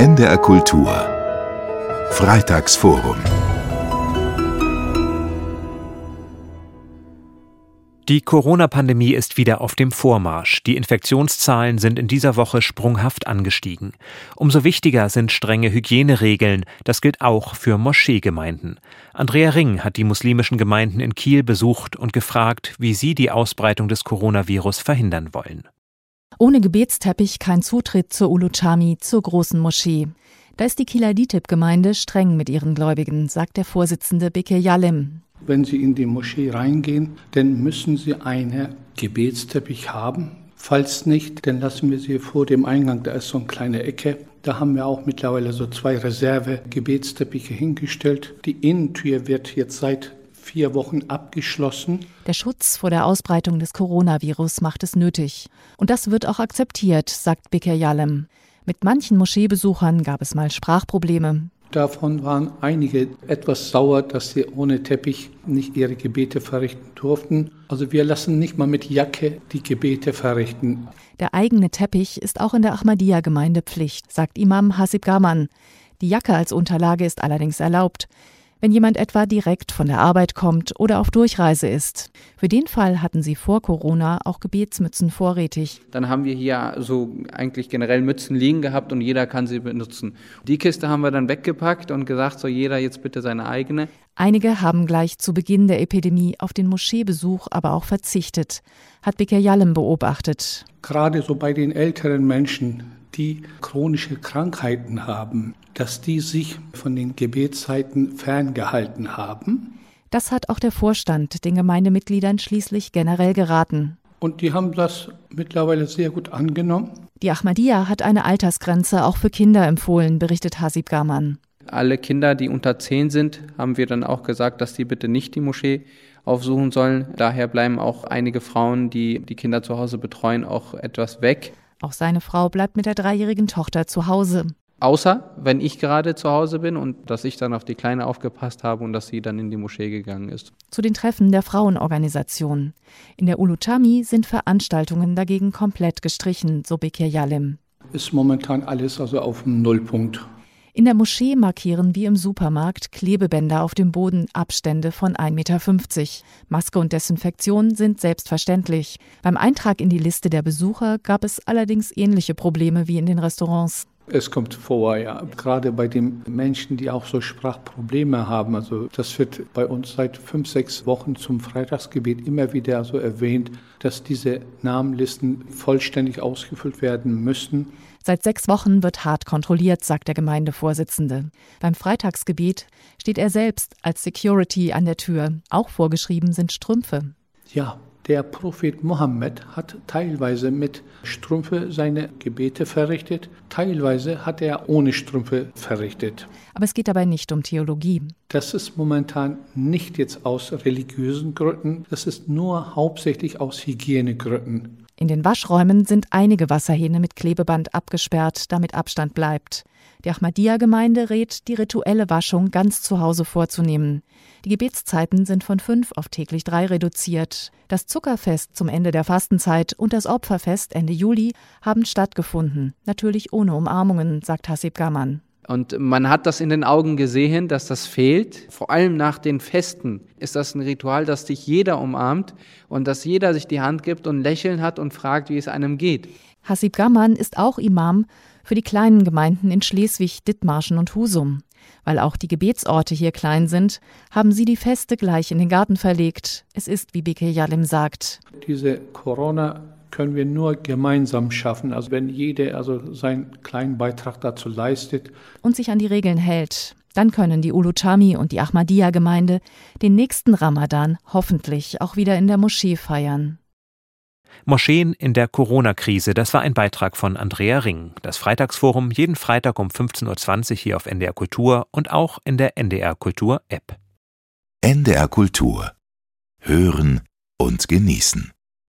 NDR Kultur Freitagsforum. Die Corona-Pandemie ist wieder auf dem Vormarsch. Die Infektionszahlen sind in dieser Woche sprunghaft angestiegen. Umso wichtiger sind strenge Hygieneregeln. Das gilt auch für Moscheegemeinden. Andrea Ring hat die muslimischen Gemeinden in Kiel besucht und gefragt, wie sie die Ausbreitung des Coronavirus verhindern wollen. Ohne Gebetsteppich kein Zutritt zur Ulu Cami, zur großen Moschee. Da ist die Kieler DİTİB-Gemeinde streng mit ihren Gläubigen, sagt der Vorsitzende Bekir Yalem. Wenn Sie in die Moschee reingehen, dann müssen Sie einen Gebetsteppich haben. Falls nicht, dann lassen wir Sie vor dem Eingang, da ist so eine kleine Ecke. Da haben wir auch mittlerweile so 2 Reserve-Gebetsteppiche hingestellt. Die Innentür wird jetzt seit 4 Wochen abgeschlossen. Der Schutz vor der Ausbreitung des Coronavirus macht es nötig. Und das wird auch akzeptiert, sagt Bekir Yalem. Mit manchen Moscheebesuchern gab es mal Sprachprobleme. Davon waren einige etwas sauer, dass sie ohne Teppich nicht ihre Gebete verrichten durften. Also wir lassen nicht mal mit Jacke die Gebete verrichten. Der eigene Teppich ist auch in der Ahmadiyya-Gemeinde Pflicht, sagt Imam Hasib Gaman. Die Jacke als Unterlage ist allerdings erlaubt, wenn jemand etwa direkt von der Arbeit kommt oder auf Durchreise ist. Für den Fall hatten sie vor Corona auch Gebetsmützen vorrätig. Dann haben wir hier so eigentlich generell Mützen liegen gehabt und jeder kann sie benutzen. Die Kiste haben wir dann weggepackt und gesagt, so jeder jetzt bitte seine eigene. Einige haben gleich zu Beginn der Epidemie auf den Moscheebesuch aber auch verzichtet, hat Bekir Yalem beobachtet. Gerade so bei den älteren Menschen, die chronische Krankheiten haben, dass die sich von den Gebetszeiten ferngehalten haben. Das hat auch der Vorstand den Gemeindemitgliedern schließlich generell geraten. Und die haben das mittlerweile sehr gut angenommen. Die Ahmadiyya hat eine Altersgrenze auch für Kinder empfohlen, berichtet Hasib Gaman. Alle Kinder, die unter 10 sind, haben wir dann auch gesagt, dass die bitte nicht die Moschee aufsuchen sollen. Daher bleiben auch einige Frauen, die die Kinder zu Hause betreuen, auch etwas weg. Auch seine Frau bleibt mit der 3-jährigen Tochter zu Hause. Außer, wenn ich gerade zu Hause bin und dass ich dann auf die Kleine aufgepasst habe und dass sie dann in die Moschee gegangen ist. Zu den Treffen der Frauenorganisation. In der Ulu Cami sind Veranstaltungen dagegen komplett gestrichen, so Bekir Yalem. Ist momentan alles also auf dem Nullpunkt. In der Moschee markieren wie im Supermarkt Klebebänder auf dem Boden Abstände von 1,50 Meter. Maske und Desinfektion sind selbstverständlich. Beim Eintrag in die Liste der Besucher gab es allerdings ähnliche Probleme wie in den Restaurants. Es kommt vor, ja. Gerade bei den Menschen, die auch so Sprachprobleme haben. Also das wird bei uns seit 5, 6 Wochen zum Freitagsgebet immer wieder so erwähnt, dass diese Namenlisten vollständig ausgefüllt werden müssen. Seit 6 Wochen wird hart kontrolliert, sagt der Gemeindevorsitzende. Beim Freitagsgebet steht er selbst als Security an der Tür. Auch vorgeschrieben sind Strümpfe. Ja, der Prophet Mohammed hat teilweise mit Strümpfe seine Gebete verrichtet, teilweise hat er ohne Strümpfe verrichtet. Aber es geht dabei nicht um Theologie. Das ist momentan nicht jetzt aus religiösen Gründen, das ist nur hauptsächlich aus Hygienegründen. In den Waschräumen sind einige Wasserhähne mit Klebeband abgesperrt, damit Abstand bleibt. Die Ahmadiyya-Gemeinde rät, die rituelle Waschung ganz zu Hause vorzunehmen. Die Gebetszeiten sind von 5 auf täglich 3 reduziert. Das Zuckerfest zum Ende der Fastenzeit und das Opferfest Ende Juli haben stattgefunden. Natürlich ohne Umarmungen, sagt Hasib Gaman. Und man hat das in den Augen gesehen, dass das fehlt. Vor allem nach den Festen ist das ein Ritual, dass dich jeder umarmt und dass jeder sich die Hand gibt und Lächeln hat und fragt, wie es einem geht. Hasib Gaman ist auch Imam für die kleinen Gemeinden in Schleswig, Dithmarschen und Husum. Weil auch die Gebetsorte hier klein sind, haben sie die Feste gleich in den Garten verlegt. Es ist, wie Bekir Yalem sagt. Diese Corona können wir nur gemeinsam schaffen, also wenn jeder also seinen kleinen Beitrag dazu leistet. Und sich an die Regeln hält. Dann können die Ulu Cami und die Ahmadiyya-Gemeinde den nächsten Ramadan hoffentlich auch wieder in der Moschee feiern. Moscheen in der Corona-Krise, das war ein Beitrag von Andrea Ring. Das Freitagsforum jeden Freitag um 15.20 Uhr hier auf NDR Kultur und auch in der NDR Kultur App. NDR Kultur. Hören und genießen.